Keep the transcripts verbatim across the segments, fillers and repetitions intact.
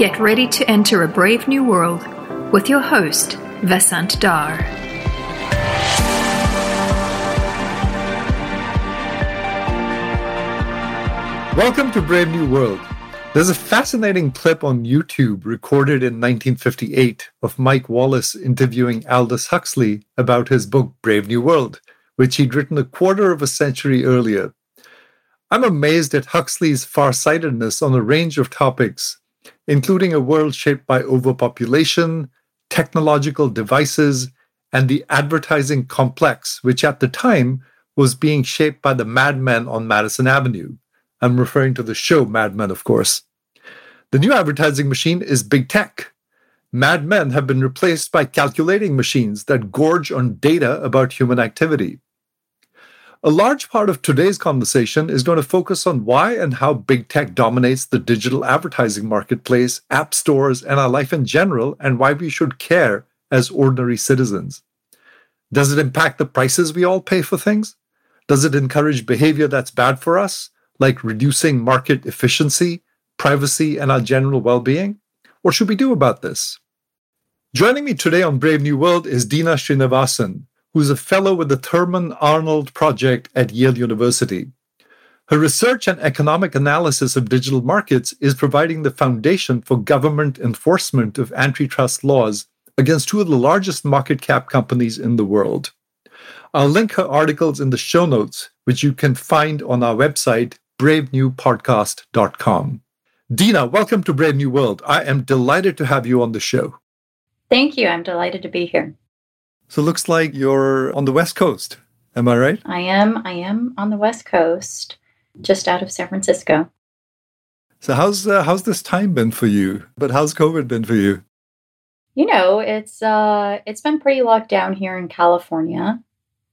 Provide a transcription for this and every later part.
Get ready to enter a brave new world with your host, Vasant Dar. Welcome to Brave New World. There's a fascinating clip on YouTube recorded in nineteen fifty-eight of Mike Wallace interviewing Aldous Huxley about his book Brave New World, which he'd written a quarter of a century earlier. I'm amazed at Huxley's farsightedness on a range of topics, including a world shaped by overpopulation, technological devices, and the advertising complex, which at the time was being shaped by the madmen on Madison Avenue. I'm referring to the show Mad Men, of course. The new advertising machine is big tech. Mad Men have been replaced by calculating machines that gorge on data about human activity. A large part of today's conversation is going to focus on why and how big tech dominates the digital advertising marketplace, app stores, and our life in general, and why we should care as ordinary citizens. Does it impact the prices we all pay for things? Does it encourage behavior that's bad for us, like reducing market efficiency, privacy, and our general well-being? What should we do about this? Joining me today on Brave New World is Dina Srinivasan, who's a fellow with the Thurman Arnold Project at Yale University. Her research and economic analysis of digital markets is providing the foundation for government enforcement of antitrust laws against two of the largest market cap companies in the world. I'll link her articles in the show notes, which you can find on our website, brave new podcast dot com. Dina, welcome to Brave New World. I am delighted to have you on the show. Thank you. I'm delighted to be here. So it looks like you're on the West Coast. Am I right? I am. I am on the West Coast, just out of San Francisco. So how's uh, how's this time been for you? But how's COVID been for you? You know, it's uh, it's been pretty locked down here in California.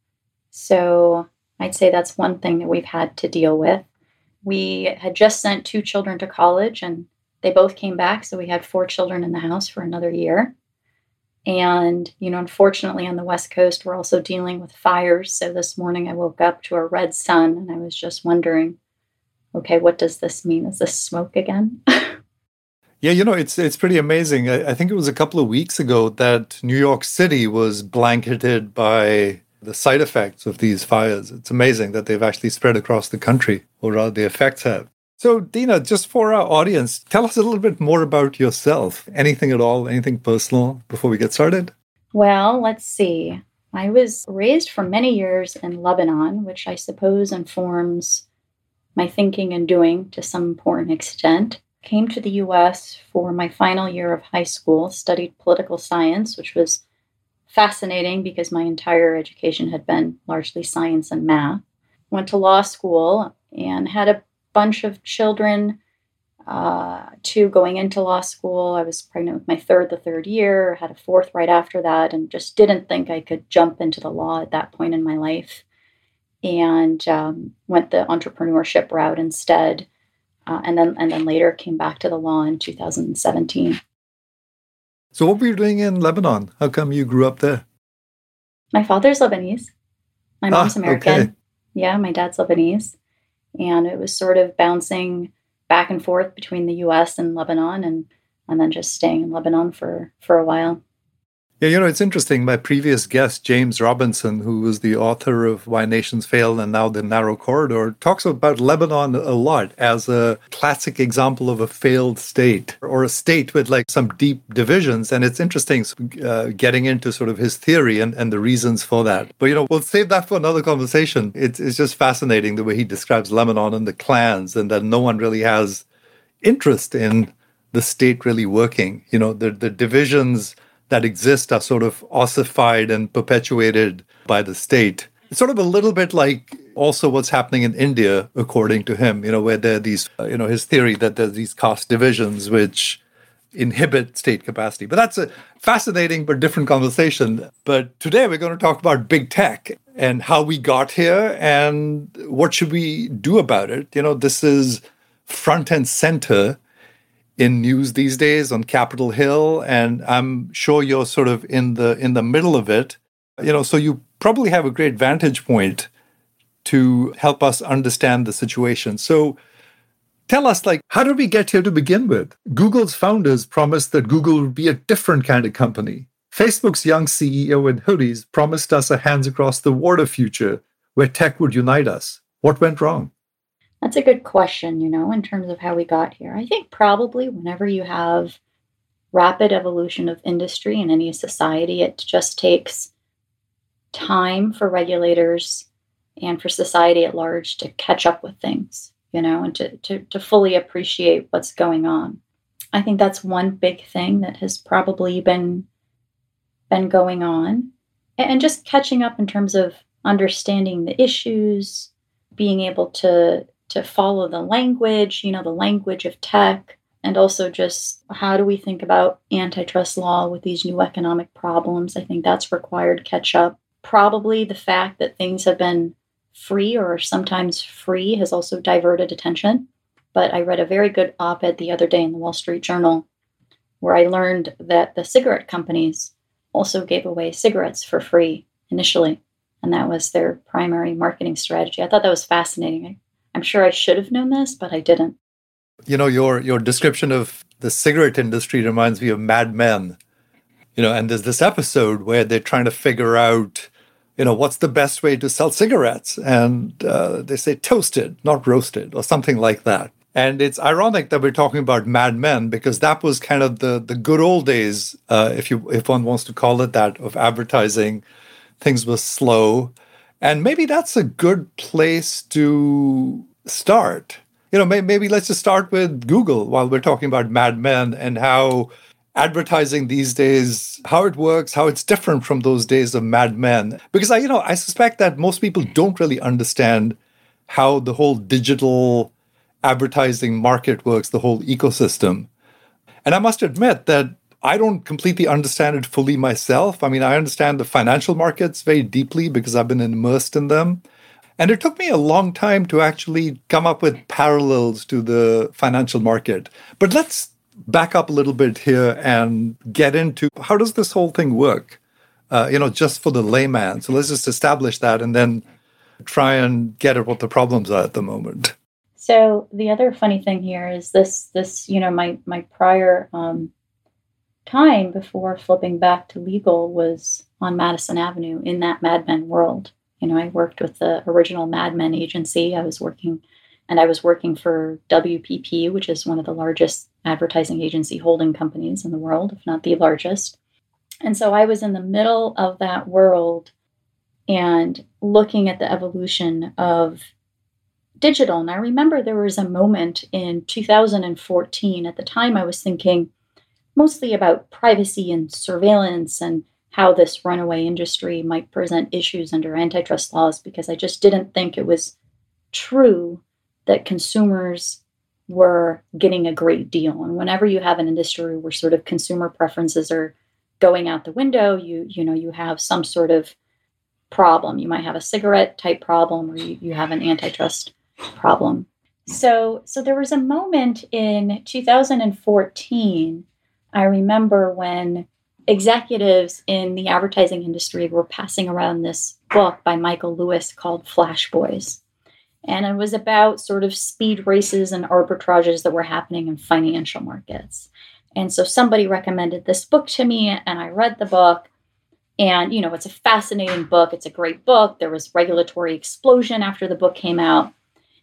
So I'd say that's one thing that we've had to deal with. We had just sent two children to college, and they both came back. So we had four children in the house for another year. And, you know, unfortunately on the West Coast, we're also dealing with fires. So this morning I woke up to a red sun and I was just wondering, okay, what does this mean? Is this smoke again? Yeah, you know, it's it's pretty amazing. I, I think it was a couple of weeks ago that New York City was blanketed by the side effects of these fires. It's amazing that they've actually spread across the country, or rather the effects have. So, Dina, just for our audience, tell us a little bit more about yourself. Anything at all, anything personal before we get started? Well, let's see. I was raised for many years in Lebanon, which I suppose informs my thinking and doing to some important extent. Came to the U S for my final year of high school, studied political science, which was fascinating because my entire education had been largely science and math. Went to law school and had a bunch of children, uh, two going into law school. I was pregnant with my third the third year, had a fourth right after that, and just didn't think I could jump into the law at that point in my life. And um, went the entrepreneurship route instead. Uh, and then and then later came back to the law in two thousand seventeen. So what were you doing in Lebanon? How come you grew up there? My father's Lebanese. My mom's ah, American. Okay. Yeah, my dad's Lebanese. And it was sort of bouncing back and forth between the U S and Lebanon, and, and then just staying in Lebanon for, for a while. Yeah, you know, it's interesting. My previous guest, James Robinson, who was the author of Why Nations Fail and now The Narrow Corridor, talks about Lebanon a lot as a classic example of a failed state, or a state with like some deep divisions. And it's interesting uh, getting into sort of his theory and, and the reasons for that. But, you know, we'll save that for another conversation. It's, it's just fascinating the way he describes Lebanon and the clans, and that no one really has interest in the state really working. You know, the, the divisions that exist are sort of ossified and perpetuated by the state. It's sort of a little bit like also what's happening in India, according to him, you know, where there are these, uh, you know, his theory that there's these caste divisions which inhibit state capacity. But that's a fascinating but different conversation. But today we're going to talk about big tech and how we got here and what should we do about it. You know, this is front and center in news these days on Capitol Hill, and I'm sure you're sort of in the in the middle of it. You know, so you probably have a great vantage point to help us understand the situation. So Tell us, like, how did we get here to begin with? Google's founders promised that Google would be a different kind of company. Facebook's young C E O in hoodies promised us a hands-across-the-water future where tech would unite us. What went wrong? That's a good question, you know, in terms of how we got here. I think probably whenever you have rapid evolution of industry in any society, it just takes time for regulators and for society at large to catch up with things, you know, and to, to, to fully appreciate what's going on. I think that's one big thing that has probably been, been going on. And just catching up in terms of understanding the issues, being able to, to follow the language, you know, the language of tech, and also just how do we think about antitrust law with these new economic problems. I think that's required catch up. Probably the fact that things have been free or sometimes free has also diverted attention. But I read a very good op-ed the other day in the Wall Street Journal where I learned that the cigarette companies also gave away cigarettes for free initially. And that was their primary marketing strategy. I thought that was fascinating. I'm sure I should have known this, but I didn't. You know, your your description of the cigarette industry reminds me of Mad Men. You know, and there's this episode where they're trying to figure out, you know, what's the best way to sell cigarettes? And uh, they say toasted, not roasted, or something like that. And it's ironic that we're talking about Mad Men because that was kind of the the good old days, uh, if you if one wants to call it that, of advertising. Things were slow. And maybe that's a good place to start. You know, maybe, maybe let's just start with Google while we're talking about Mad Men and how advertising these days, how it works, how it's different from those days of Mad Men. Because I, you know, I suspect that most people don't really understand how the whole digital advertising market works, the whole ecosystem. And I must admit that I don't completely understand it fully myself. I mean, I understand the financial markets very deeply because I've been immersed in them. And it took me a long time to actually come up with parallels to the financial market. But let's back up a little bit here and get into how does this whole thing work, uh, you know, just for the layman. So let's just establish that and then try and get at what the problems are at the moment. So the other funny thing here is this, this you know, my, my prior um, time before flipping back to legal was on Madison Avenue in that Mad Men world. You know, I worked with the original Mad Men agency. I was working, and I was working for W P P, which is one of the largest advertising agency holding companies in the world, if not the largest. And so I was in the middle of that world and looking at the evolution of digital. And I remember there was a moment in two thousand fourteen. At the time, I was thinking mostly about privacy and surveillance and how this runaway industry might present issues under antitrust laws, because I just didn't think it was true that consumers were getting a great deal. And whenever you have an industry where sort of consumer preferences are going out the window, you you know, you have some sort of problem. You might have a cigarette type problem, or you, you have an antitrust problem. So, so there was a moment in two thousand fourteen, I remember, when executives in the advertising industry were passing around this book by Michael Lewis called Flash Boys. And it was about sort of speed races and arbitrages that were happening in financial markets. And so somebody recommended this book to me, and I read the book. And, you know, it's a fascinating book. It's a great book. There was regulatory explosion after the book came out.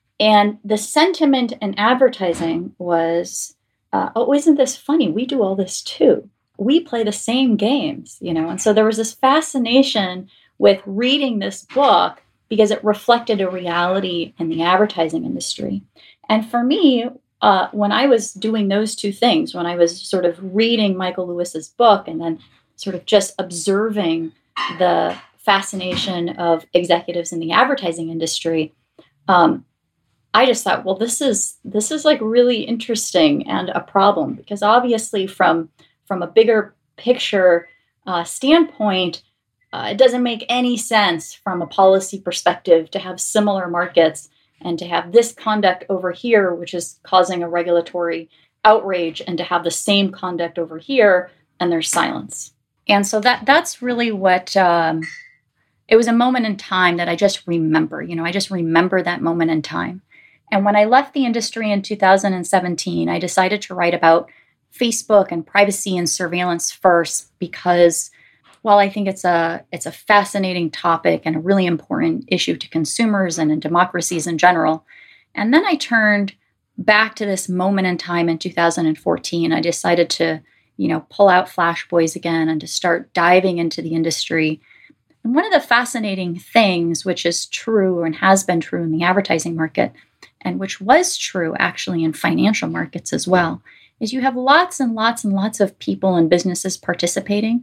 And the sentiment in advertising was, uh, oh, isn't this funny? We do all this too. We play the same games, you know. And so there was this fascination with reading this book because it reflected a reality in the advertising industry. And for me, uh, when I was doing those two things, when I was sort of reading Michael Lewis's book and then sort of just observing the fascination of executives in the advertising industry, um, I just thought, well, this is this is like really interesting and a problem, because obviously from from a bigger picture uh, standpoint, uh, it doesn't make any sense from a policy perspective to have similar markets and to have this conduct over here, which is causing a regulatory outrage, and to have the same conduct over here and there's silence. And so that that's really what, um, it was a moment in time that I just remember, you know, I just remember that moment in time. And when I left the industry in two thousand seventeen, I decided to write about Facebook and privacy and surveillance first because while I think it's a it's a fascinating topic and a really important issue to consumers and in democracies in general. And then I turned back to this moment in time in two thousand fourteen. I decided to, you know, pull out Flash Boys again and to start diving into the industry. And one of the fascinating things, which is true and has been true in the advertising market, and which was true actually in financial markets as well, is you have lots and lots and lots of people and businesses participating.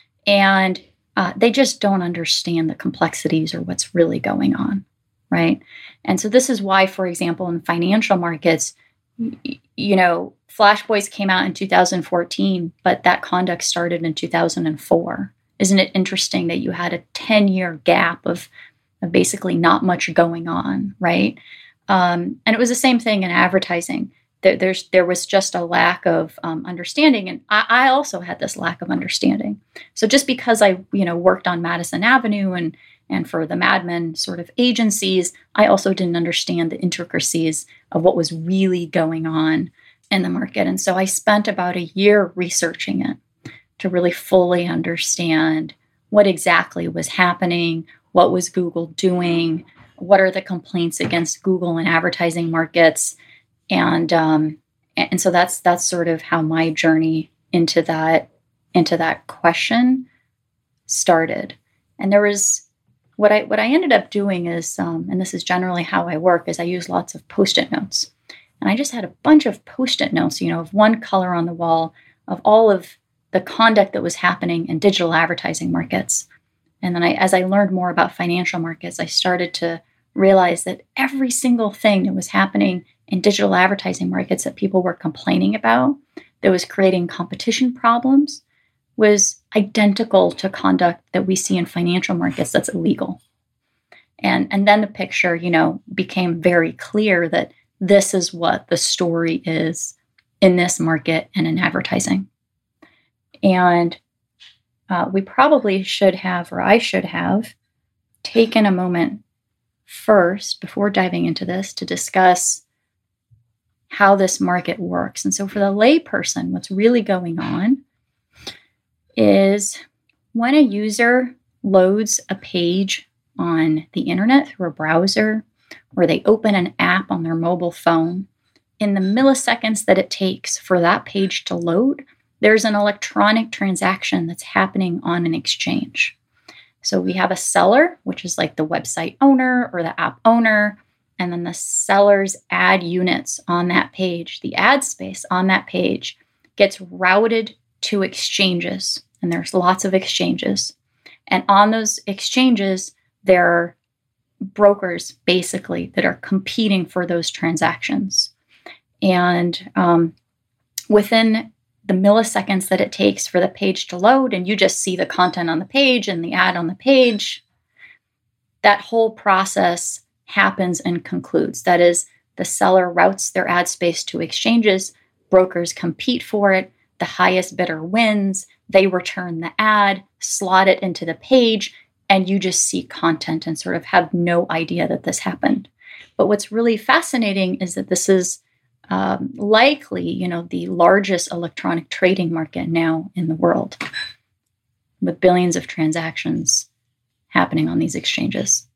And uh, they just don't understand the complexities or what's really going on, right? And so this is why, for example, in financial markets, y- you know, Flash Boys came out in two thousand fourteen, but that conduct started in two thousand four. Isn't it interesting that you had a ten-year gap of, of basically not much going on, right? Um, and it was the same thing in advertising. There, there's there was just a lack of um, understanding, and I, I also had this lack of understanding. So just because I, you know, worked on Madison Avenue and and for the Mad Men sort of agencies, I also didn't understand the intricacies of what was really going on in the market. And so I spent about a year researching it to really fully understand what exactly was happening, what was Google doing, what are the complaints against Google and advertising markets. And um, and so that's that's sort of how my journey into that into that question started. And there was what I what I ended up doing is, um, and this is generally how I work, is I use lots of Post-it notes. And I just had a bunch of Post-it notes, you know, of one color on the wall of all of the conduct that was happening in digital advertising markets. And then I, as I learned more about financial markets, I started to realize that every single thing that was happening in digital advertising markets that people were complaining about, that was creating competition problems, was identical to conduct that we see in financial markets that's illegal. And, and then the picture, you know, became very clear that this is what the story is in this market and in advertising. And uh, we probably should have, or I should have, taken a moment first, before diving into this, to discuss how this market works. And so for the layperson, what's really going on is when a user loads a page on the internet through a browser, or they open an app on their mobile phone, in the milliseconds that it takes for that page to load, there's an electronic transaction that's happening on an exchange. So we have a seller, which is like the website owner or the app owner, and then the seller's ad units on that page, the ad space on that page gets routed to exchanges. And there's lots of exchanges. And on those exchanges, there are brokers basically that are competing for those transactions. And um, within the milliseconds that it takes for the page to load, and you just see the content on the page and the ad on the page, that whole process happens and concludes. That is, the seller routes their ad space to exchanges, brokers compete for it, the highest bidder wins, they return the ad, slot it into the page, and you just see content and sort of have no idea that this happened. But what's really fascinating is that this is um, likely, you know, the largest electronic trading market now in the world, with billions of transactions happening on these exchanges.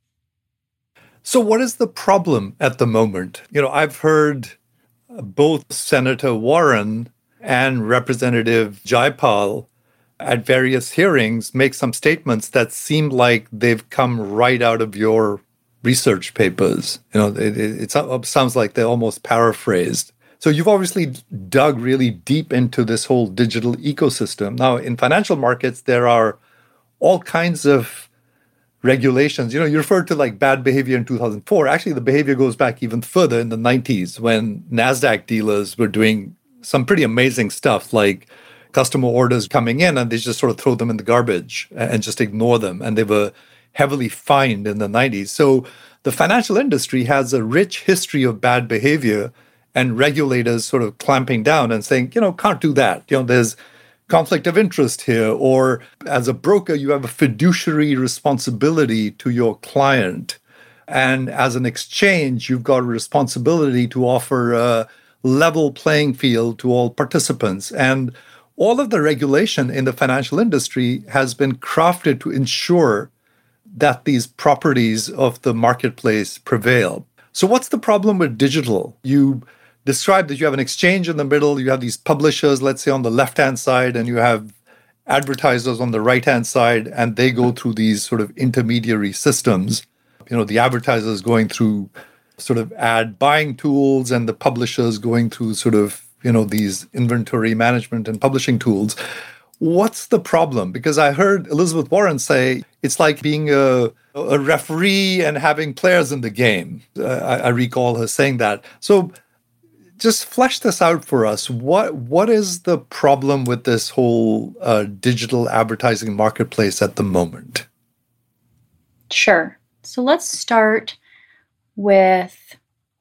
So what is the problem at the moment? You know, I've heard both Senator Warren and Representative Jayapal at various hearings make some statements that seem like they've come right out of your research papers. You know, it, it, it sounds like they're almost paraphrased. So you've obviously dug really deep into this whole digital ecosystem. Now, in financial markets, there are all kinds of regulations. You know, you referred to like bad behavior in two thousand four. Actually, the behavior goes back even further in the nineties when NASDAQ dealers were doing some pretty amazing stuff, like customer orders coming in and they just sort of throw them in the garbage and just ignore them. And they were heavily fined in the nineties. So the financial industry has a rich history of bad behavior and regulators sort of clamping down and saying, you know, can't do that. You know, there's conflict of interest here, or as a broker, you have a fiduciary responsibility to your client. And as an exchange, you've got a responsibility to offer a level playing field to all participants. And all of the regulation in the financial industry has been crafted to ensure that these properties of the marketplace prevail. So what's the problem with digital? You described that you have an exchange in the middle, you have these publishers, let's say on the left-hand side, and you have advertisers on the right-hand side, and they go through these sort of intermediary systems. You know, the advertisers going through sort of ad buying tools and the publishers going through sort of, you know, these inventory management and publishing tools. What's the problem? Because I heard Elizabeth Warren say it's like being a, a referee and having players in the game. Uh, I, I recall her saying that. So just flesh this out for us. What What is the problem with this whole uh, digital advertising marketplace at the moment? Sure. So let's start with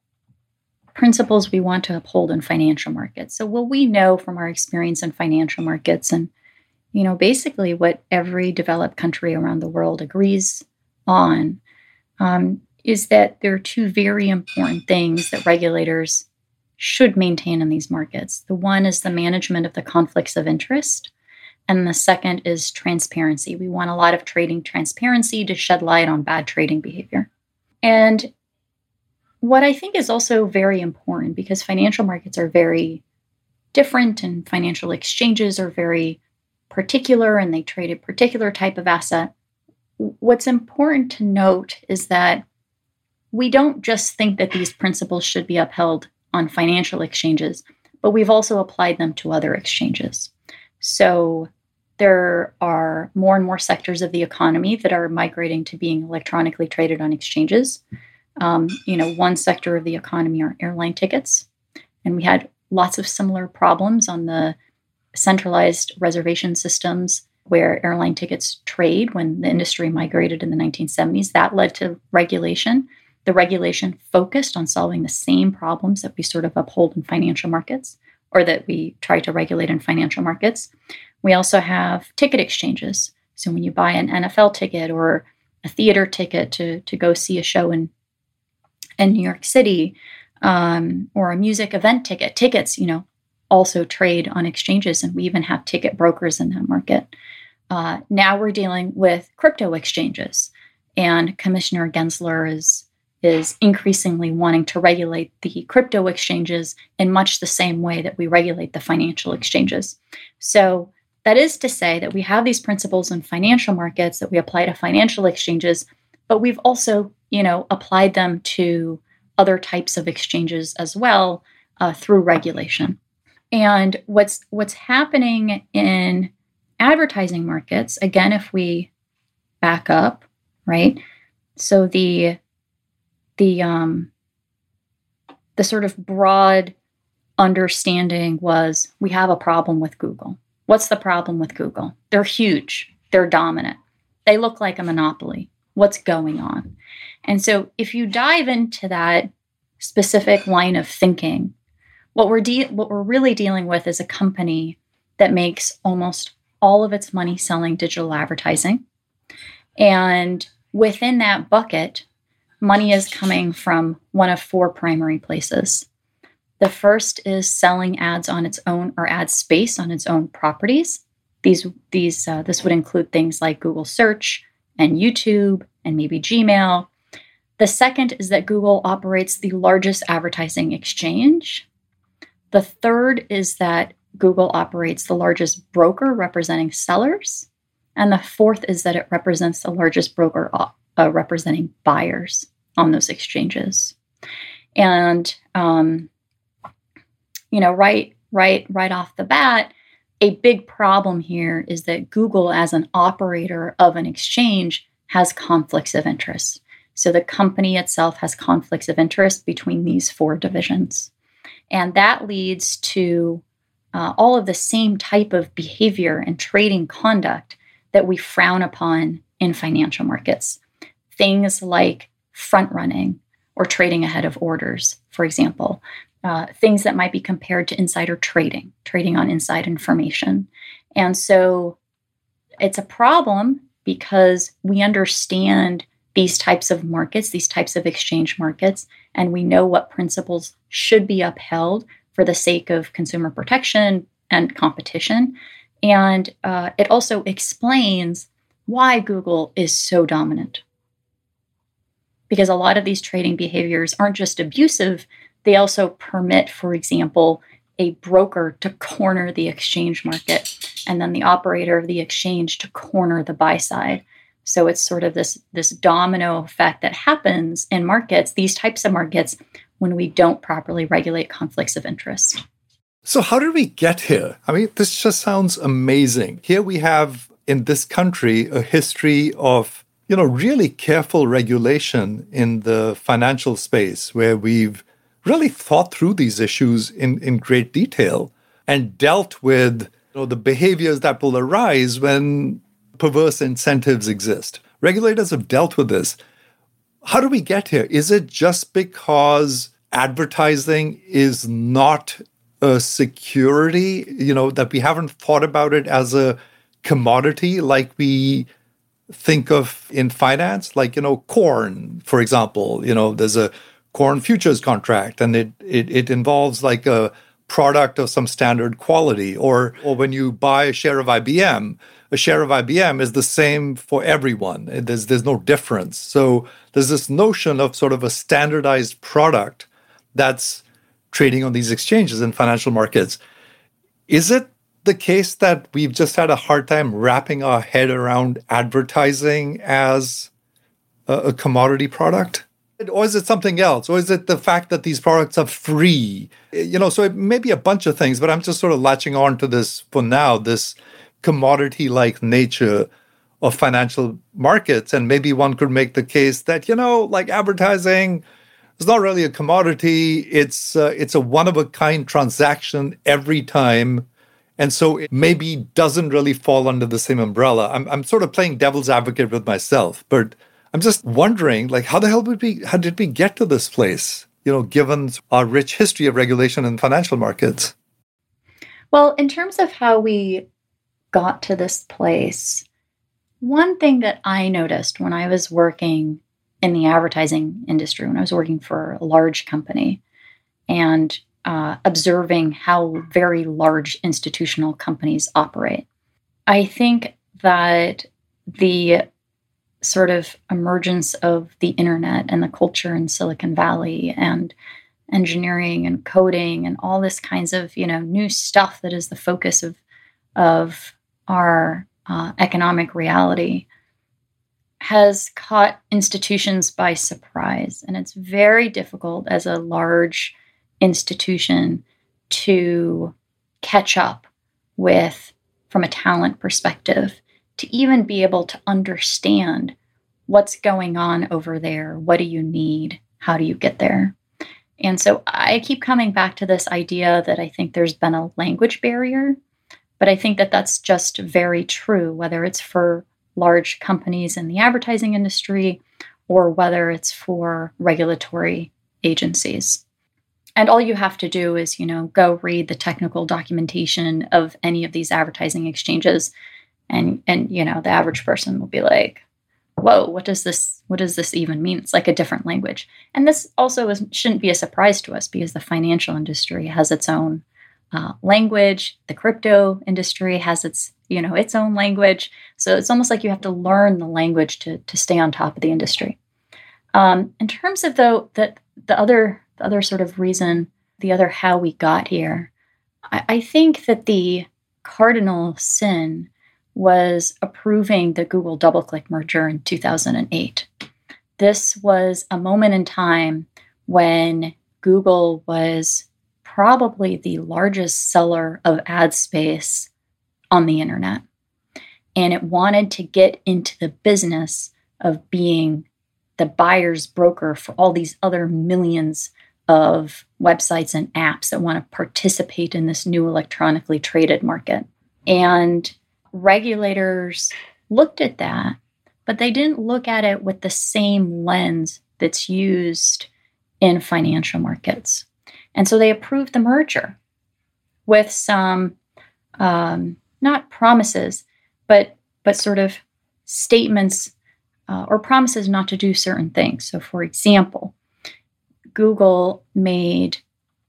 principles we want to uphold in financial markets. So what we know from our experience in financial markets, and you know, basically what every developed country around the world agrees on, um, is that there are two very important things that regulators should maintain in these markets. The one is the management of the conflicts of interest, and the second is transparency. We want a lot of trading transparency to shed light on bad trading behavior. And what I think is also very important, because financial markets are very different and financial exchanges are very particular and they trade a particular type of asset. What's important to note is that we don't just think that these principles should be upheld on financial exchanges, but we've also applied them to other exchanges. So there are more and more sectors of the economy that are migrating to being electronically traded on exchanges. Um, you know, one sector of the economy are airline tickets. And we had lots of similar problems on the centralized reservation systems where airline tickets trade when the industry migrated in the nineteen seventies. That led to regulation. The regulation focused on solving the same problems that we sort of uphold in financial markets, or that we try to regulate in financial markets. We also have ticket exchanges. So when you buy an N F L ticket or a theater ticket to, to go see a show in, in New York City, um, or a music event ticket, tickets, you know, also trade on exchanges. And we even have ticket brokers in that market. Uh, now we're dealing with crypto exchanges. And Commissioner Gensler is is increasingly wanting to regulate the crypto exchanges in much the same way that we regulate the financial exchanges. So that is to say that we have these principles in financial markets that we apply to financial exchanges, but we've also, you know, applied them to other types of exchanges as well uh, through regulation. And what's what's happening in advertising markets, again, if we back up, right? So the the um, the sort of broad understanding was we have a problem with Google. What's the problem with Google? They're huge. They're dominant. They look like a monopoly. What's going on? And so if you dive into that specific line of thinking, what we're de- what we're really dealing with is a company that makes almost all of its money selling digital advertising. And within that bucket, money is coming from one of four primary places. The first is selling ads on its own, or ad space on its own properties. These, these, uh, this would include things like Google Search and YouTube and maybe Gmail. The second is that Google operates the largest advertising exchange. The third is that Google operates the largest broker representing sellers. And the fourth is that it represents the largest broker uh, representing buyers on those exchanges. And, um, you know, right, right, right off the bat, a big problem here is that Google, as an operator of an exchange, has conflicts of interest. So the company itself has conflicts of interest between these four divisions. And that leads to uh, all of the same type of behavior and trading conduct that we frown upon in financial markets. Things like front running or trading ahead of orders, for example. Uh, things that might be compared to insider trading, trading on inside information. And so it's a problem because we understand these types of markets, these types of exchange markets, and we know what principles should be upheld for the sake of consumer protection and competition. And uh, it also explains why Google is so dominant. Because a lot of these trading behaviors aren't just abusive, they also permit, for example, a broker to corner the exchange market and then the operator of the exchange to corner the buy side. So it's sort of this, this domino effect that happens in markets, these types of markets, when we don't properly regulate conflicts of interest. So how did we get here? I mean, this just sounds amazing. Here we have in this country a history of, you know, really careful regulation in the financial space where we've really thought through these issues in, in great detail and dealt with, you know, the behaviors that will arise when perverse incentives exist. Regulators have dealt with this. How do we get here? Is it just because advertising is not a security, you know, that we haven't thought about it as a commodity like we think of in finance? Like, you know, corn, for example, you know, there's a corn futures contract and it it, it involves like a product of some standard quality. Or, or when you buy a share of I B M, a share of I B M is the same for everyone. There's, there's no difference. So there's this notion of sort of a standardized product that's trading on these exchanges and financial markets. Is it the case that we've just had a hard time wrapping our head around advertising as a, a commodity product? Or is it something else? Or is it the fact that these products are free? You know, so it may be a bunch of things, but I'm just sort of latching on to this for now, this commodity-like nature of financial markets. And maybe one could make the case that, you know, like advertising is not really a commodity. It's uh, it's a one-of-a-kind transaction every time. And so it maybe doesn't really fall under the same umbrella. I'm I'm sort of playing devil's advocate with myself, but I'm just wondering, like, how the hell did we, how did we get to this place, you know, given our rich history of regulation in financial markets? Well, in terms of how we got to this place, one thing that I noticed when I was working in the advertising industry, when I was working for a large company and uh, observing how very large institutional companies operate, I think that the sort of emergence of the internet and the culture in Silicon Valley and engineering and coding and all this kinds of, you know, new stuff that is the focus of, of our uh, economic reality has caught institutions by surprise. And it's very difficult as a large institution to catch up with, from a talent perspective, to even be able to understand what's going on over there. What do you need? How do you get there? And so I keep coming back to this idea that I think there's been a language barrier, but I think that that's just very true, whether it's for large companies in the advertising industry or whether it's for regulatory agencies. And all you have to do is, you know, go read the technical documentation of any of these advertising exchanges. And, and you know, the average person will be like, whoa, what does this, what does this even mean? It's like a different language. And this also is, shouldn't be a surprise to us because the financial industry has its own uh, language. The crypto industry has its, you know, its own language. So it's almost like you have to learn the language to, to stay on top of the industry. Um, in terms of though, the, the other, the other sort of reason, the other how we got here, I, I think that the cardinal sin was approving the Google DoubleClick merger in two thousand eight. This was a moment in time when Google was probably the largest seller of ad space on the internet. And it wanted to get into the business of being the buyer's broker for all these other millions of websites and apps that want to participate in this new electronically traded market. And regulators looked at that, but they didn't look at it with the same lens that's used in financial markets. And so they approved the merger with some, um, not promises, but but sort of statements uh, or promises not to do certain things. So, for example, Google made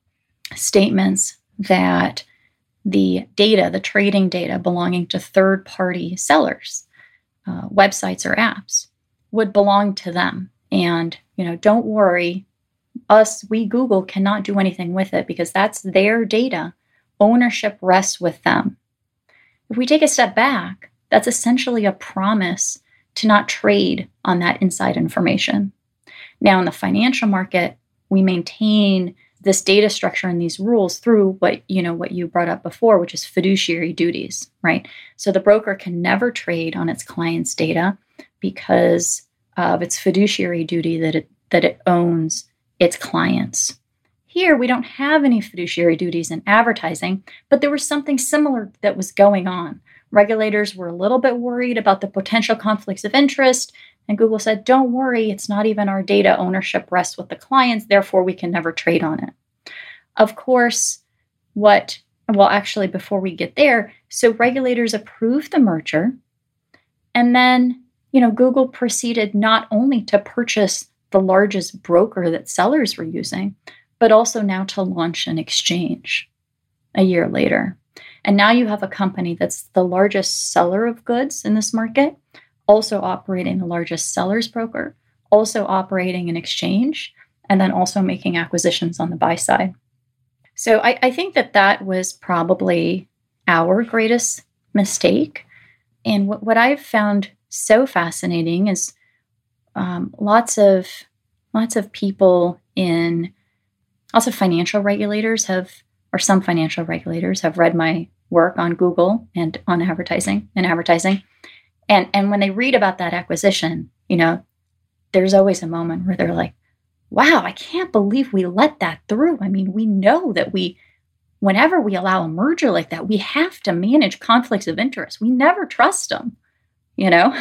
statements that the data, the trading data belonging to third-party sellers, uh, websites or apps, would belong to them. And, you know, don't worry, us, we Google cannot do anything with it because that's their data. Ownership rests with them. If we take a step back, that's essentially a promise to not trade on that inside information. Now, in the financial market, we maintain this data structure and these rules through what, you know, what you brought up before, which is fiduciary duties, right? So the broker can never trade on its client's data because of its fiduciary duty that it that it owns its clients. Here, we don't have any fiduciary duties in advertising, but there was something similar that was going on. Regulators were a little bit worried about the potential conflicts of interest, and Google said, don't worry, it's not even our data. Ownership rests with the clients, therefore we can never trade on it. Of course, what, well, actually, before we get there, so regulators approved the merger, and then, you know, Google proceeded not only to purchase the largest broker that sellers were using, but also now to launch an exchange a year later. And now you have a company that's the largest seller of goods in this market, also operating the largest seller's broker, also operating an exchange, and then also making acquisitions on the buy side. So I, I think that that was probably our greatest mistake. And what, what I've found so fascinating is um, lots of lots of people in lots of financial regulators have, or some financial regulators have read my work on Google and on advertising and advertising. And, and when they read about that acquisition, you know, there's always a moment where they're like, wow, I can't believe we let that through. I mean, we know that we, whenever we allow a merger like that, we have to manage conflicts of interest. We never trust them, you know?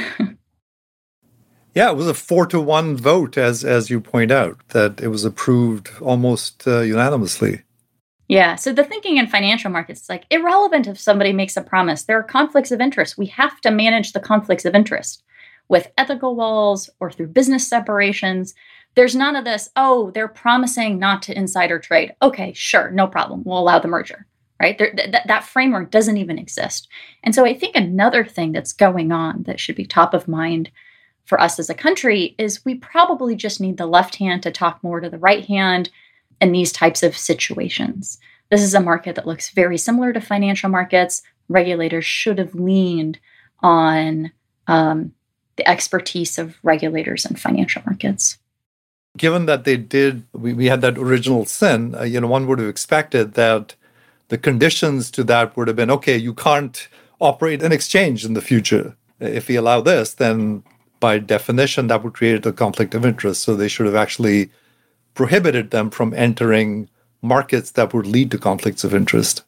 Yeah, it was a four to one vote, as as you point out, that it was approved almost uh, unanimously. Yeah. So the thinking in financial markets is like irrelevant if somebody makes a promise. There are conflicts of interest. We have to manage the conflicts of interest with ethical walls or through business separations. There's none of this, oh, they're promising not to insider trade. Okay, sure, no problem. We'll allow the merger, right? There, th- that framework doesn't even exist. And so I think another thing that's going on that should be top of mind for us as a country is we probably just need the left hand to talk more to the right hand in these types of situations. This is a market that looks very similar to financial markets. Regulators should have leaned on um, the expertise of regulators in financial markets. Given that they did, we, we had that original sin, uh, you know, one would have expected that the conditions to that would have been, okay, you can't operate an exchange in the future. If we allow this, then by definition, that would create a conflict of interest. So they should have actually prohibited them from entering markets that would lead to conflicts of interest.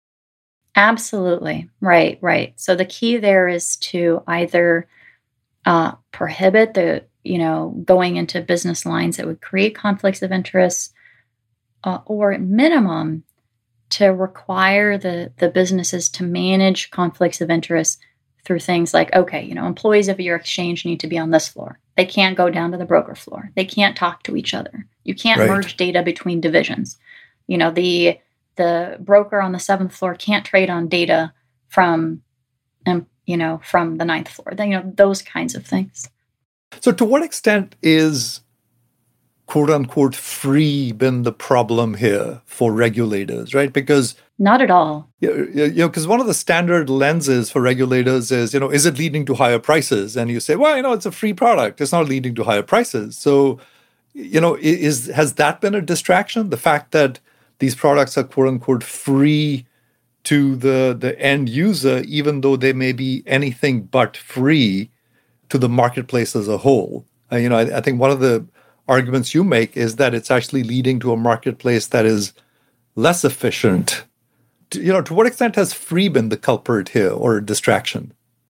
Absolutely. Right, right. So the key there is to either uh, prohibit the, you know, going into business lines that would create conflicts of interest, uh, or at minimum, to require the, the businesses to manage conflicts of interest through things like, okay, you know, employees of your exchange need to be on this floor. They can't go down to the broker floor. They can't talk to each other. You can't Right. merge data between divisions. You know, the the broker on the seventh floor can't trade on data from, um, you know, from the ninth floor. You know, those kinds of things. So to what extent is quote unquote free been the problem here for regulators, right? Because Not at all. you know, because one of the standard lenses for regulators is, you know, is it leading to higher prices? And you say, well, you know, it's a free product. It's not leading to higher prices. So, you know, is has that been a distraction? The fact that these products are quote unquote free to the, the end user, even though they may be anything but free to the marketplace as a whole. Uh, you know, I, I think one of the arguments you make is that it's actually leading to a marketplace that is less efficient. To, you know, to what extent has free been the culprit here or distraction?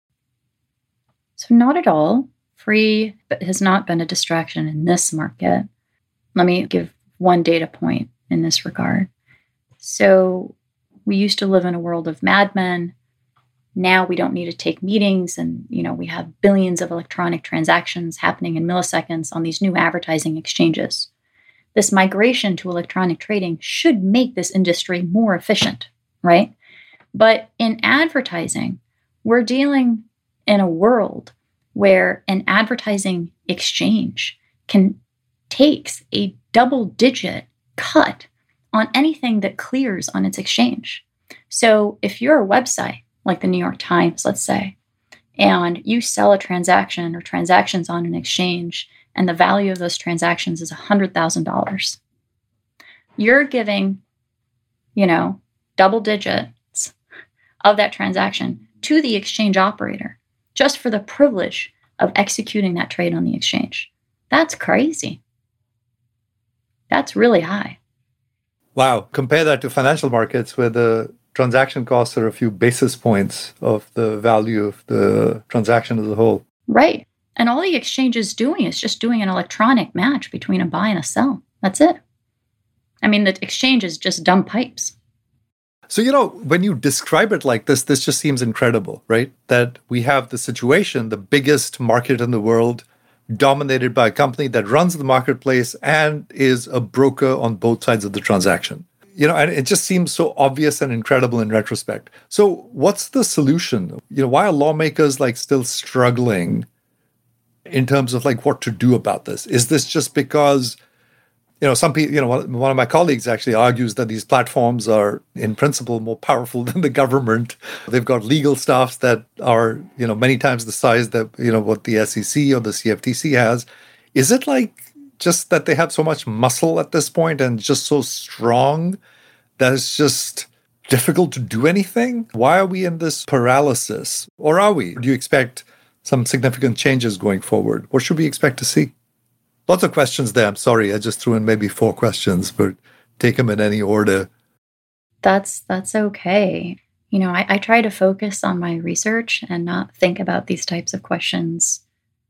So not at all. Free has not been a distraction in this market. Let me give one data point in this regard. So we used to live in a world of Mad Men, now we don't need to take meetings, and you know we have billions of electronic transactions happening in milliseconds on these new advertising exchanges. This migration to electronic trading should make this industry more efficient, right? But in advertising, we're dealing in a world where an advertising exchange can takes a double-digit cut on anything that clears on its exchange. So if you're a website like the New York Times, let's say, and you sell a transaction or transactions on an exchange, and the value of those transactions is one hundred thousand dollars. You're giving, you know, double digits of that transaction to the exchange operator just for the privilege of executing that trade on the exchange. That's crazy. That's really high. Wow. Compare that to financial markets where the transaction costs are a few basis points of the value of the transaction as a whole. Right. And all the exchange is doing is just doing an electronic match between a buy and a sell. That's it. I mean, the exchange is just dumb pipes. So, you know, when you describe it like this, this just seems incredible, right? That we have the situation, the biggest market in the world, dominated by a company that runs the marketplace and is a broker on both sides of the transaction. You know, and it just seems so obvious and incredible in retrospect. So what's the solution? You know, why are lawmakers like still struggling in terms of like what to do about this? Is this just because, you know, some people, you know, one, one of my colleagues actually argues that these platforms are in principle more powerful than the government. They've got legal staffs that are, you know, many times the size that, you know, what the S E C or the C F T C has. Is it like just that they have so much muscle at this point and just so strong that it's just difficult to do anything? Why are we in this paralysis? Or are we? Do you expect some significant changes going forward? What should we expect to see? Lots of questions there. I'm sorry. I just threw in maybe four questions, but take them in any order. That's that's okay. You know, I, I try to focus on my research and not think about these types of questions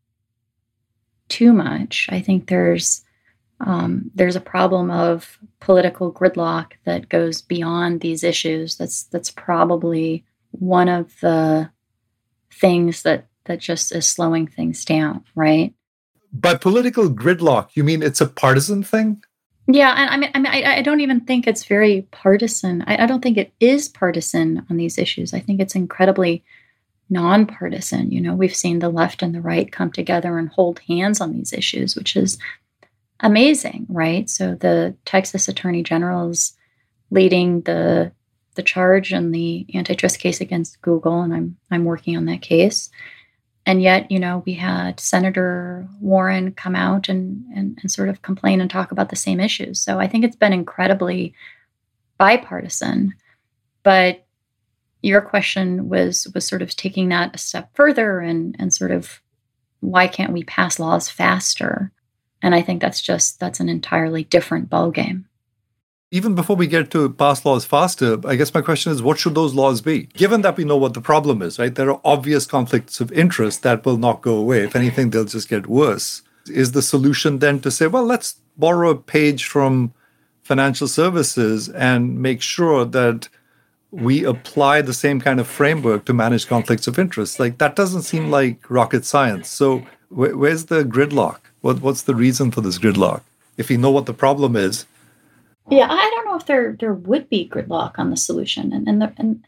too much. I think there's um, there's a problem of political gridlock that goes beyond these issues. That's that's probably one of the things that that just is slowing things down, right? By political gridlock, you mean it's a partisan thing? Yeah, and I mean, I mean, I, I don't even think it's very partisan. I, I don't think it is partisan on these issues. I think it's incredibly nonpartisan. You know, we've seen the left and the right come together and hold hands on these issues, which is amazing, right? So the Texas Attorney General is leading the the charge in the antitrust case against Google, and I'm I'm working on that case. And yet, you know, we had Senator Warren come out and, and, and sort of complain and talk about the same issues. So I think it's been incredibly bipartisan. But your question was was sort of taking that a step further and, and sort of why can't we pass laws faster? And I think that's just, that's an entirely different ballgame. Even before we get to pass laws faster, I guess my question is, what should those laws be? Given that we know what the problem is, right? There are obvious conflicts of interest that will not go away. If anything, they'll just get worse. Is the solution then to say, well, let's borrow a page from financial services and make sure that we apply the same kind of framework to manage conflicts of interest? Like, that doesn't seem like rocket science. So wh- where's the gridlock? What, what's the reason for this gridlock? If we know what the problem is. Yeah, I don't know if there there would be gridlock on the solution, and and the and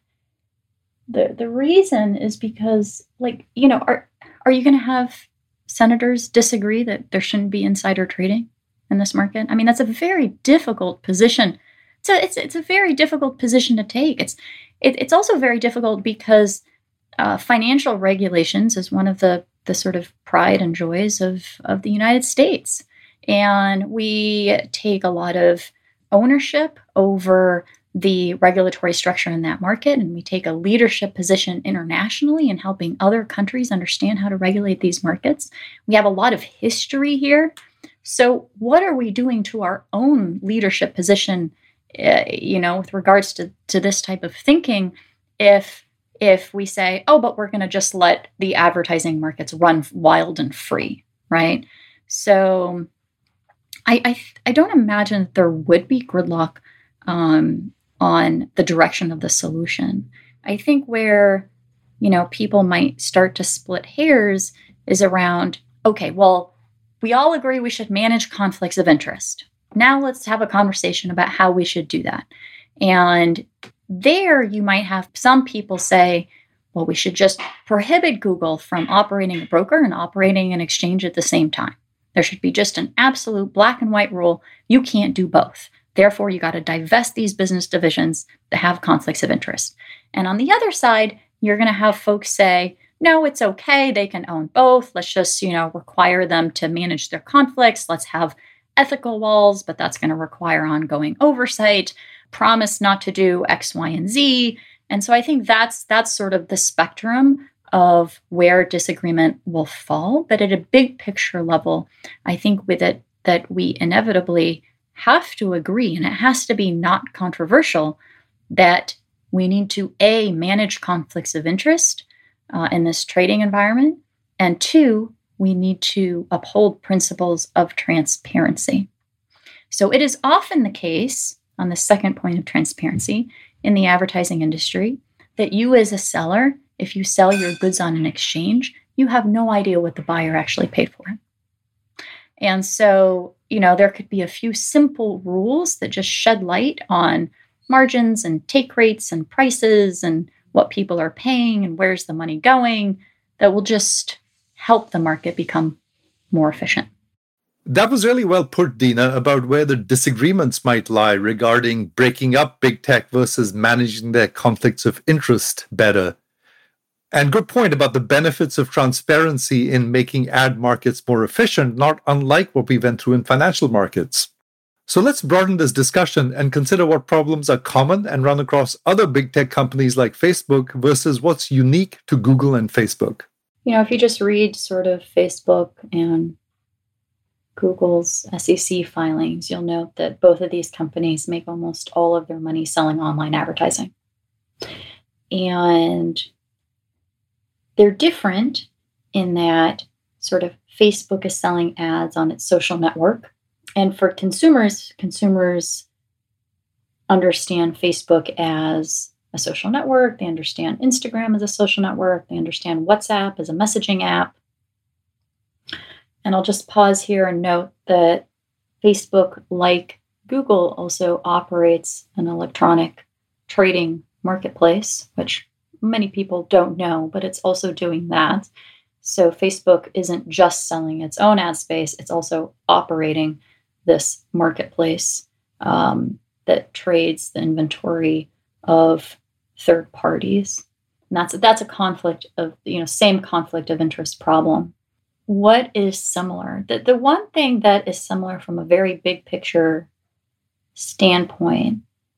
the the reason is because, like, you know, are are you going to have senators disagree that there shouldn't be insider trading in this market? I mean, that's a very difficult position. So it's it's a very difficult position to take. It's it, it's also very difficult because uh, financial regulations is one of the the sort of pride and joys of of the United States, and we take a lot of ownership over the regulatory structure in that market, and we take a leadership position internationally in helping other countries understand how to regulate these markets. We have a lot of history here. So what are we doing to our own leadership position, uh, you know, with regards to, to this type of thinking, if if we say, oh, but we're going to just let the advertising markets run wild and free, right? So I, I I don't imagine that there would be gridlock um, on the direction of the solution. I think where you know, people might start to split hairs is around, okay, well, we all agree we should manage conflicts of interest. Now let's have a conversation about how we should do that. And there you might have some people say, well, we should just prohibit Google from operating a broker and operating an exchange at the same time. There should be just an absolute black and white rule. You can't do both. Therefore, you got to divest these business divisions that have conflicts of interest. And on the other side, you're going to have folks say, no, it's okay. They can own both. Let's just, you know, require them to manage their conflicts. Let's have ethical walls, but that's going to require ongoing oversight. Promise not to do X, Y, and Z. And so I think that's that's sort of the spectrum of where disagreement will fall. But at a big picture level, I think with it that we inevitably have to agree, and it has to be not controversial, that we need to, A, manage conflicts of interest uh, in this trading environment, and two, we need to uphold principles of transparency. So it is often the case, on the second point of transparency, in the advertising industry, that you as a seller, if you sell your goods on an exchange, you have no idea what the buyer actually paid for it. And so, you know, there could be a few simple rules that just shed light on margins and take rates and prices and what people are paying and where's the money going that will just help the market become more efficient. That was really well put, Dina, about where the disagreements might lie regarding breaking up big tech versus managing their conflicts of interest better. And good point about the benefits of transparency in making ad markets more efficient, not unlike what we went through in financial markets. So let's broaden this discussion and consider what problems are common and run across other big tech companies like Facebook versus what's unique to Google and Facebook. You know, if you just read sort of Facebook and Google's S E C filings, you'll note that both of these companies make almost all of their money selling online advertising. And they're different in that sort of Facebook is selling ads on its social network. And for consumers, consumers understand Facebook as a social network. They understand Instagram as a social network. They understand WhatsApp as a messaging app. And I'll just pause here and note that Facebook, like Google, also operates an electronic trading marketplace, which many people don't know, but it's also doing that. So Facebook isn't just selling its own ad space, it's also operating this marketplace um, that trades the inventory of third parties. And that's that's a conflict of, you know, same conflict of interest problem. What is similar? The, the one thing that is similar from a very big picture standpoint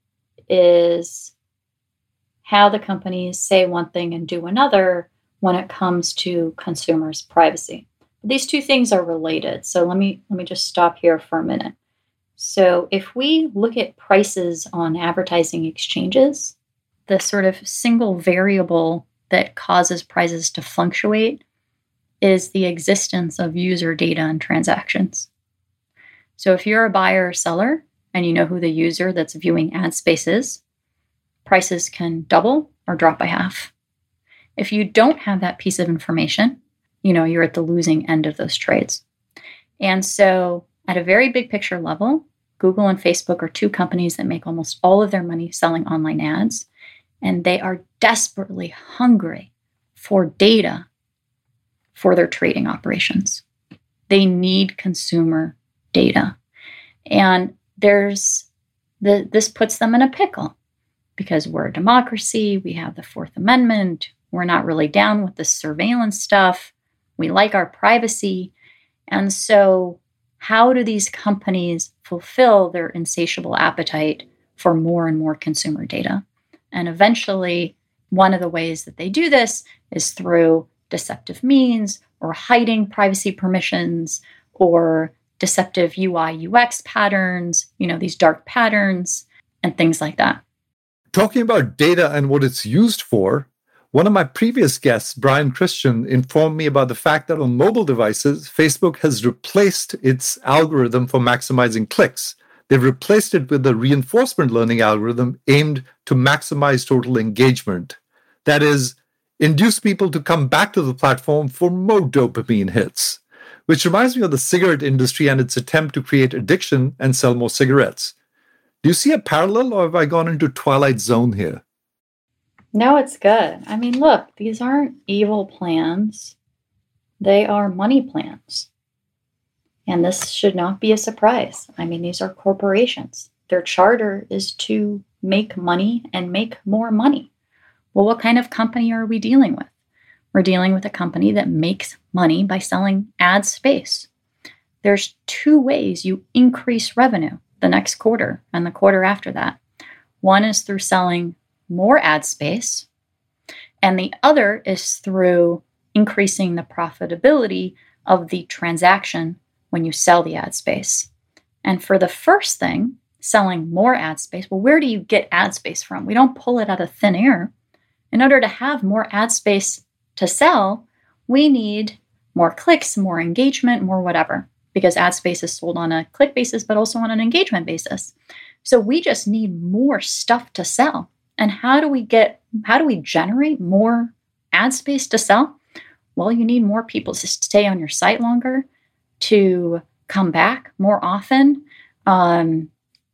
is how the companies say one thing and do another when it comes to consumers' privacy. These two things are related. So let me let me just stop here for a minute. So if we look at prices on advertising exchanges, the sort of single variable that causes prices to fluctuate is the existence of user data and transactions. So if you're a buyer or seller and you know who the user that's viewing ad space is, prices can double or drop by half. If you don't have that piece of information, you know, you're at the losing end of those trades. And so at a very big picture level, Google and Facebook are two companies that make almost all of their money selling online ads, and they are desperately hungry for data for their trading operations. They need consumer data. And there's the, this puts them in a pickle because we're a democracy, we have the Fourth Amendment, we're not really down with this surveillance stuff, we like our privacy. And so how do these companies fulfill their insatiable appetite for more and more consumer data? And eventually, one of the ways that they do this is through deceptive means or hiding privacy permissions or deceptive U I U X patterns, you know, these dark patterns and things like that. Talking about data and what it's used for, one of my previous guests, Brian Christian, informed me about the fact that on mobile devices, Facebook has replaced its algorithm for maximizing clicks. They've replaced it with a reinforcement learning algorithm aimed to maximize total engagement. That is, induce people to come back to the platform for more dopamine hits, which reminds me of the cigarette industry and its attempt to create addiction and sell more cigarettes. Do you see a parallel, or have I gone into Twilight Zone here? No, it's good. I mean, look, these aren't evil plans. They are money plans. And this should not be a surprise. I mean, these are corporations. Their charter is to make money and make more money. Well, what kind of company are we dealing with? We're dealing with a company that makes money by selling ad space. There's two ways you increase revenue the next quarter and the quarter after that. One is through selling more ad space, and the other is through increasing the profitability of the transaction when you sell the ad space. And for the first thing, selling more ad space, well, where do you get ad space from? We don't pull it out of thin air. In order to have more ad space to sell, we need more clicks, more engagement, more whatever, because ad space is sold on a click basis, but also on an engagement basis. So we just need more stuff to sell. And how do we get, how do we generate more ad space to sell? Well, you need more people to stay on your site longer, to come back more often, um,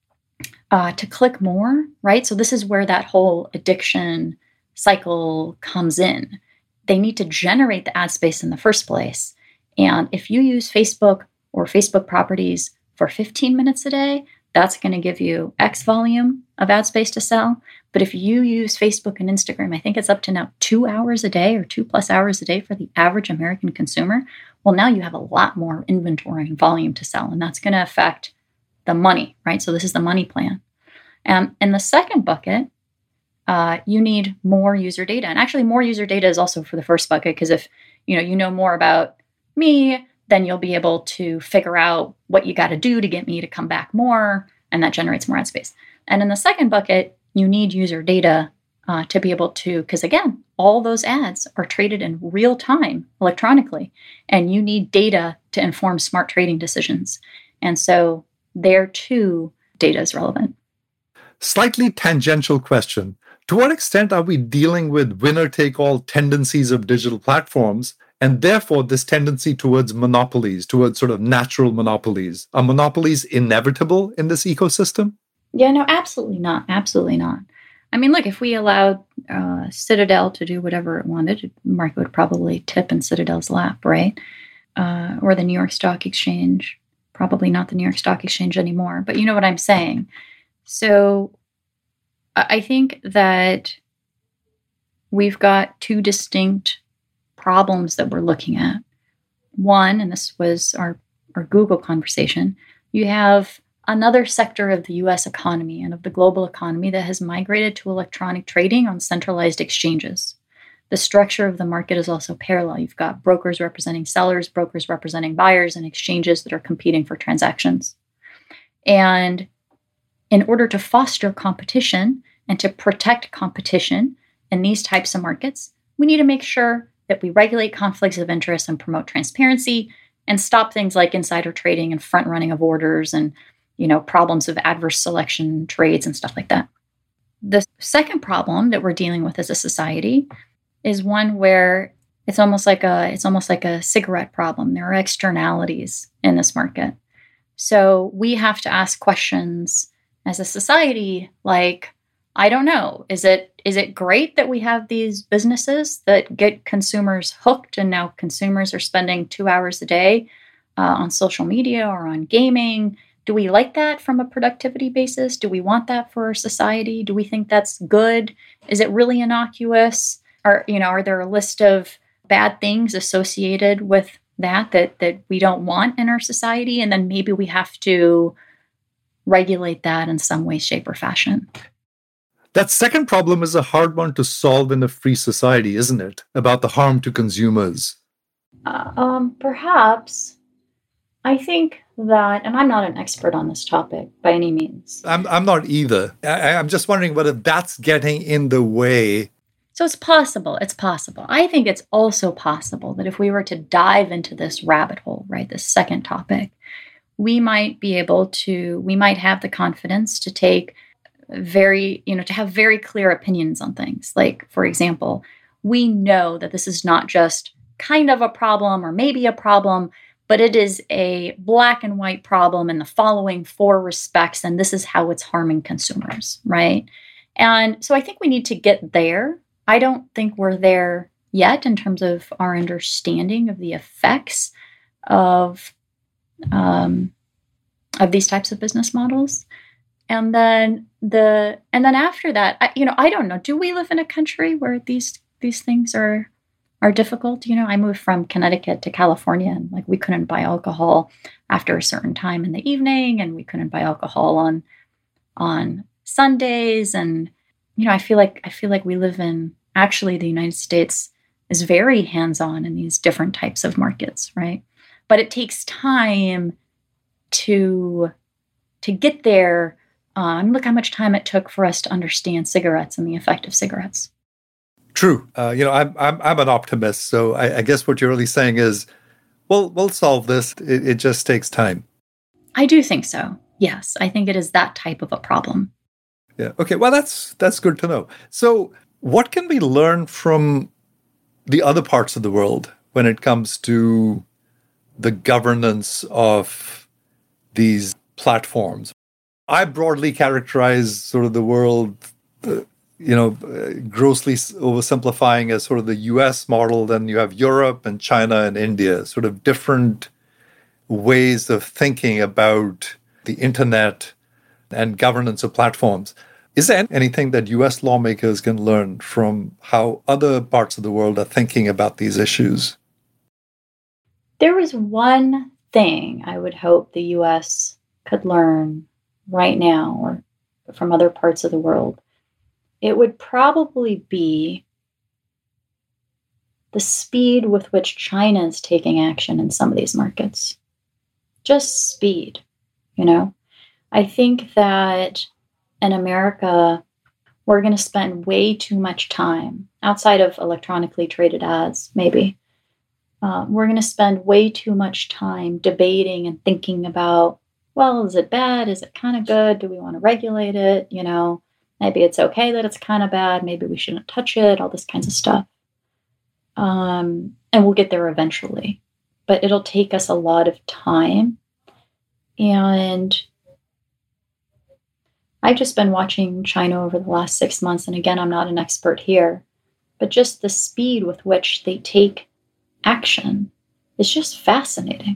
uh, to click more, right? So this is where that whole addiction cycle comes in. They need to generate the ad space in the first place. And if you use Facebook or Facebook properties for fifteen minutes a day, that's going to give you X volume of ad space to sell. But if you use Facebook and Instagram, I think it's up to now two hours a day or two plus hours a day for the average American consumer. Well, now you have a lot more inventory and volume to sell, and that's going to affect the money, right? So this is the money plan. Um, in the second bucket, uh, you need more user data. And actually more user data is also for the first bucket, because if you know you know more about me, then you'll be able to figure out what you got to do to get me to come back more, and that generates more ad space. And in the second bucket, you need user data uh, to be able to, because again, all those ads are traded in real time electronically, and you need data to inform smart trading decisions. And so there too, data is relevant. Slightly tangential question. To what extent are we dealing with winner-take-all tendencies of digital platforms, and therefore this tendency towards monopolies, towards sort of natural monopolies? Are monopolies inevitable in this ecosystem? Yeah, no, absolutely not. Absolutely not. I mean, look, if we allowed uh, Citadel to do whatever it wanted, market would probably tip in Citadel's lap, right? Uh, or the New York Stock Exchange. Probably not the New York Stock Exchange anymore, but you know what I'm saying. So I think that we've got two distinct problems that we're looking at. One, and this was our, our Google conversation, you have another sector of the U S economy and of the global economy that has migrated to electronic trading on centralized exchanges. The structure of the market is also parallel. You've got brokers representing sellers, brokers representing buyers, and exchanges that are competing for transactions. And in order to foster competition and to protect competition in these types of markets, we need to make sure that we regulate conflicts of interest and promote transparency and stop things like insider trading and front running of orders and you know, problems of adverse selection trades and stuff like that. The second problem that we're dealing with as a society is one where it's almost like a it's almost like a cigarette problem. There are externalities in this market. So we have to ask questions as a society like, I don't know, is it is it great that we have these businesses that get consumers hooked, and now consumers are spending two hours a day uh, on social media or on gaming? Do we like that from a productivity basis? Do we want that for our society? Do we think that's good? Is it really innocuous? Are, you know, are there a list of bad things associated with that, that that we don't want in our society? And then maybe we have to regulate that in some way, shape, or fashion. That second problem is a hard one to solve in a free society, isn't it? About the harm to consumers. Uh, um, perhaps. I think that, and I'm not an expert on this topic by any means. I'm I'm not either. I, I'm just wondering whether that's getting in the way. So it's possible. It's possible. I think it's also possible that if we were to dive into this rabbit hole, right, this second topic, we might be able to, we might have the confidence to take very, you know, to have very clear opinions on things. Like, for example, we know that this is not just kind of a problem or maybe a problem, but it is a black and white problem in the following four respects, and this is how it's harming consumers, right? And so I think we need to get there. I don't think we're there yet in terms of our understanding of the effects of um, of these types of business models. And then the and then after that, I, you know, I don't know. Do we live in a country where these these things are are difficult? You know, I moved from Connecticut to California, and like we couldn't buy alcohol after a certain time in the evening, and we couldn't buy alcohol on on Sundays. And you know, I feel like I feel like we live in actually the United States is very hands-on in these different types of markets, right? But it takes time to to get there. Um, look how much time it took for us to understand cigarettes and the effect of cigarettes. True. Uh, you know, I'm I'm I'm an optimist, so I, I guess what you're really saying is, we'll we'll solve this. It, it just takes time. I do think so. Yes, I think it is that type of a problem. Yeah. Okay. Well, that's that's good to know. So, what can we learn from the other parts of the world when it comes to the governance of these platforms? I broadly characterize sort of the world, uh, you know, uh, grossly oversimplifying as sort of the U S model. Then you have Europe and China and India, sort of different ways of thinking about the internet and governance of platforms. Is there anything that U S lawmakers can learn from how other parts of the world are thinking about these issues? There is one thing I would hope the U S could learn right now or from other parts of the world. It would probably be the speed with which China is taking action in some of these markets. Just speed, you know? I think that in America, we're going to spend way too much time outside of electronically traded ads, maybe. Uh, we're going to spend way too much time debating and thinking about, well, is it bad? Is it kind of good? Do we want to regulate it? You know, maybe it's okay that it's kind of bad. Maybe we shouldn't touch it, all this kinds of stuff. Um, and we'll get there eventually. But it'll take us a lot of time. And I've just been watching China over the last six months. And again, I'm not an expert here. But just the speed with which they take action is just fascinating.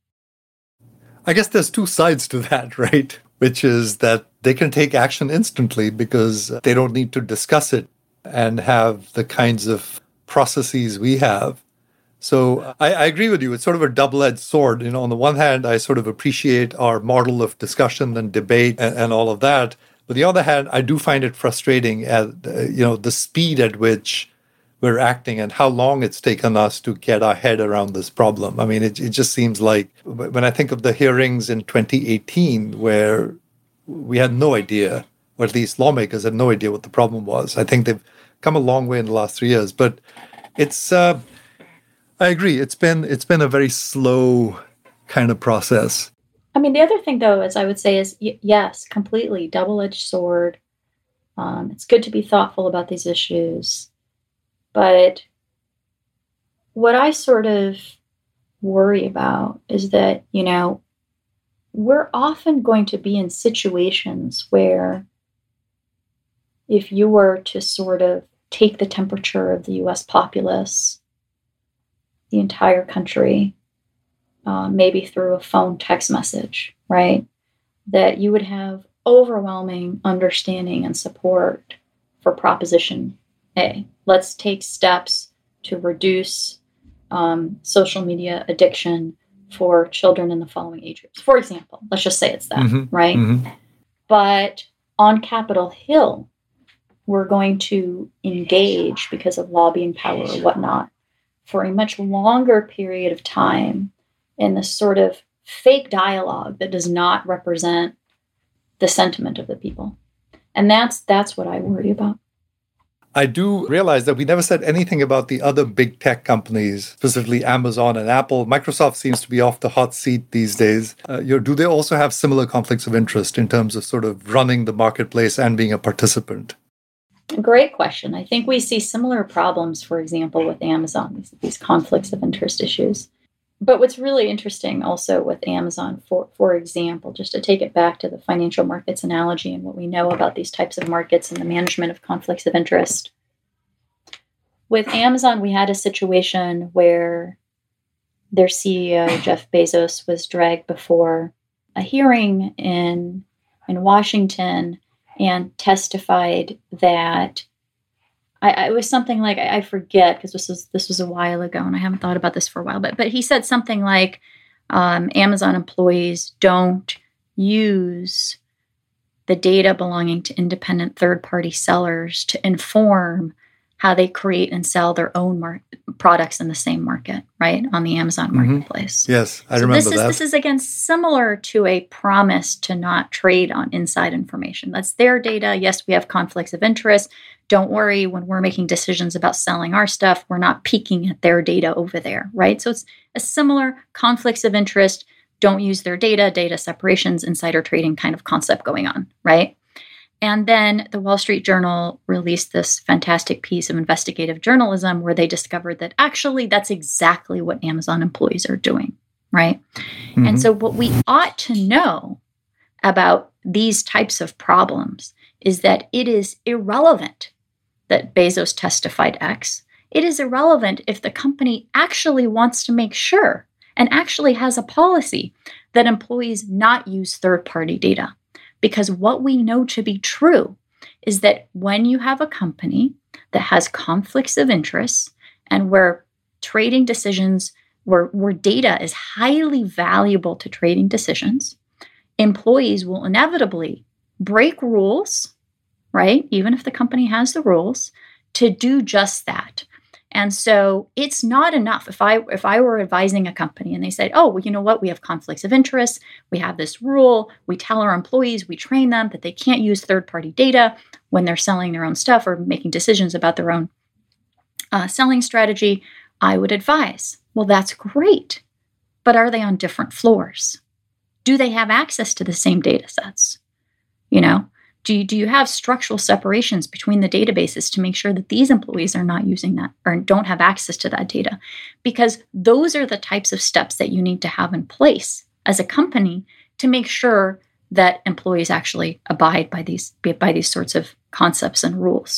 I guess there's two sides to that, right? Which is that they can take action instantly because they don't need to discuss it and have the kinds of processes we have. So I, I agree with you. It's sort of a double-edged sword. You know, on the one hand, I sort of appreciate our model of discussion and debate and, and all of that. But on the other hand, I do find it frustrating at, uh, you know, the speed at which we're acting and how long it's taken us to get our head around this problem. I mean, it, it just seems like when I think of the hearings in twenty eighteen, where we had no idea, or at least lawmakers had no idea what the problem was. I think they've come a long way in the last three years. But it's, uh, I agree, it's been it's been a very slow kind of process. I mean, the other thing, though, is I would say is, y- yes, completely double-edged sword. Um, it's good to be thoughtful about these issues. But what I sort of worry about is that, you know, we're often going to be in situations where if you were to sort of take the temperature of the U S populace, the entire country, uh, maybe through a phone text message, right, that you would have overwhelming understanding and support for Proposition A. Let's take steps to reduce um, social media addiction for children in the following age groups. For example, let's just say it's that, mm-hmm. right? Mm-hmm. But on Capitol Hill, we're going to engage because of lobbying power or whatnot for a much longer period of time in this sort of fake dialogue that does not represent the sentiment of the people. And that's that's what I worry about. I do realize that we never said anything about the other big tech companies, specifically Amazon and Apple. Microsoft seems to be off the hot seat these days. Uh, you know, do they also have similar conflicts of interest in terms of sort of running the marketplace and being a participant? Great question. I think we see similar problems, for example, with Amazon, these, these conflicts of interest issues. But what's really interesting also with Amazon, for, for example, just to take it back to the financial markets analogy and what we know about these types of markets and the management of conflicts of interest. With Amazon, we had a situation where their C E O, Jeff Bezos, was dragged before a hearing in, in Washington and testified that I, I, it was something like, I, I forget, because this was this was a while ago, and I haven't thought about this for a while, but but he said something like um, Amazon employees don't use the data belonging to independent third-party sellers to inform how they create and sell their own mar- products in the same market, right, on the Amazon mm-hmm. marketplace. Yes, I so remember this is, that. This is, again, similar to a promise to not trade on inside information. That's their data. Yes, we have conflicts of interest. Don't worry, when we're making decisions about selling our stuff, we're not peeking at their data over there, right? So it's a similar conflicts of interest. Don't use their data, data separations, insider trading kind of concept going on, right? And then the Wall Street Journal released this fantastic piece of investigative journalism where they discovered that actually that's exactly what Amazon employees are doing, right? Mm-hmm. And so what we ought to know about these types of problems is that it is irrelevant that Bezos testified X. It is irrelevant if the company actually wants to make sure and actually has a policy that employees not use third-party data. Because what we know to be true is that when you have a company that has conflicts of interest and where trading decisions, where, where data is highly valuable to trading decisions, employees will inevitably break rules, right? Even if the company has the rules, to do just that. And so it's not enough. If I if I were advising a company and they said, oh, well, you know what? We have conflicts of interest. We have this rule. We tell our employees, we train them that they can't use third-party data when they're selling their own stuff or making decisions about their own uh, selling strategy. I would advise, well, that's great. But are they on different floors? Do they have access to the same data sets? You know? Do you, do you have structural separations between the databases to make sure that these employees are not using that or don't have access to that data? Because those are the types of steps that you need to have in place as a company to make sure that employees actually abide by these by these sorts of concepts and rules.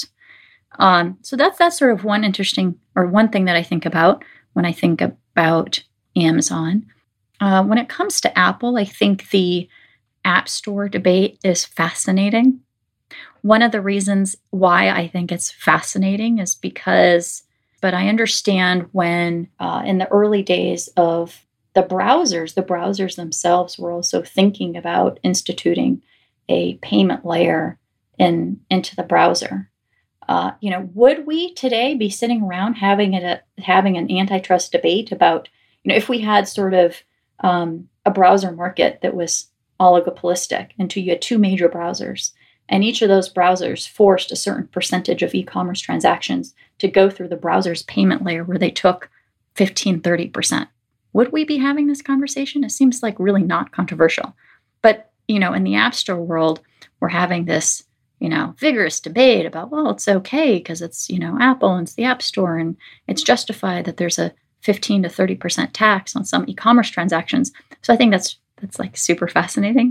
Um, so that's that's sort of one interesting or one thing that I think about when I think about Amazon. Uh, when it comes to Apple, I think the App Store debate is fascinating. One of the reasons why I think it's fascinating is because, but I understand when uh, in the early days of the browsers, the browsers themselves were also thinking about instituting a payment layer in into the browser. Uh, you know, would we today be sitting around having a having an antitrust debate about, you know, if we had sort of um, a browser market that was oligopolistic, and you had two major browsers, and each of those browsers forced a certain percentage of e-commerce transactions to go through the browser's payment layer where they took fifteen, thirty percent. Would we be having this conversation? It seems like really not controversial. But, you know, in the App Store world, we're having this, you know, vigorous debate about, well, it's okay because it's, you know, Apple and it's the App Store, and it's justified that there's a fifteen to thirty percent tax on some e-commerce transactions. So I think that's That's like super fascinating.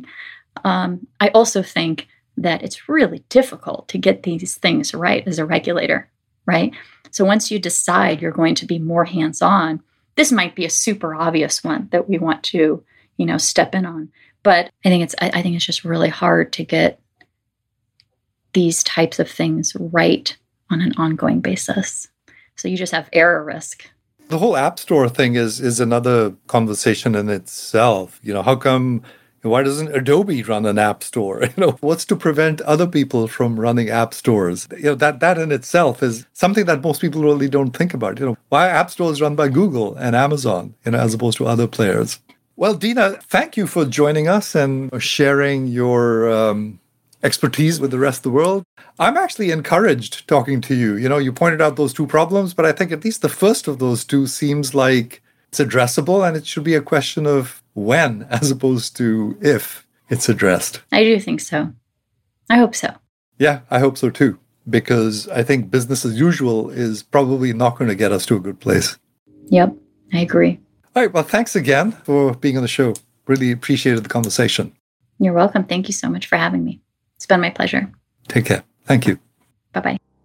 Um, I also think that it's really difficult to get these things right as a regulator, right? So once you decide you're going to be more hands-on, this might be a super obvious one that we want to, you know, step in on. But I think it's I, I think it's just really hard to get these types of things right on an ongoing basis. So you just have error risk. The whole App Store thing is is another conversation in itself. You know, how come, why doesn't Adobe run an App Store? You know, what's to prevent other people from running App Stores? You know, that that in itself is something that most people really don't think about. You know, why are App Stores run by Google and Amazon, you know, as opposed to other players? Well, Dina, thank you for joining us and sharing your um, expertise with the rest of the world. I'm actually encouraged talking to you. You know, you pointed out those two problems, but I think at least the first of those two seems like it's addressable, and it should be a question of when as opposed to if it's addressed. I do think so. I hope so. Yeah, I hope so too. because I think business as usual is probably not going to get us to a good place. Yep, I agree. All right. Well, thanks again for being on the show. Really appreciated the conversation. You're welcome. Thank you so much for having me. It's been my pleasure. Take care. Thank you. Bye-bye.